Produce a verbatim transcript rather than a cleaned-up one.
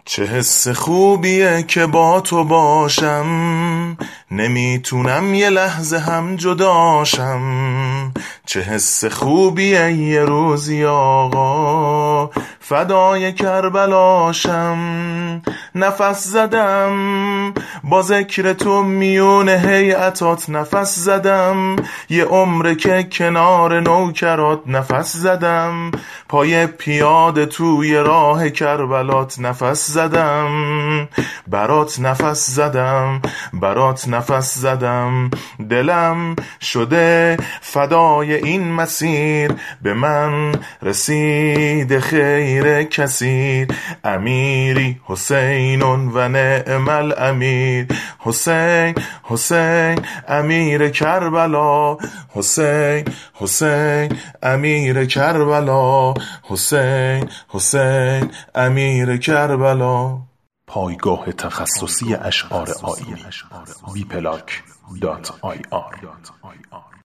چه حس خوبیه که با تو باشم، نمیتونم یه لحظه هم جداشم. چه حس خوبیه یه روزی آقا فدای کربلاشم. نفس زدم با ذکر تو میون هیئتات، نفس زدم یه عمره که کنار نوکرات، نفس زدم پای پیاده توی راه کربلات، نفس زدم برات، نفس زدم برات، نفس زدم. دلم شده فدای این مسیر، به من رسید خیر کثیر. امیری حسین و نعم الامیر، حسین حسین امیر کربلا، حسین حسین امیر کربلا، حسین حسین امیر کربلا. پایگاه تخصصی اشعار آیینی وی پلاک دات آی آر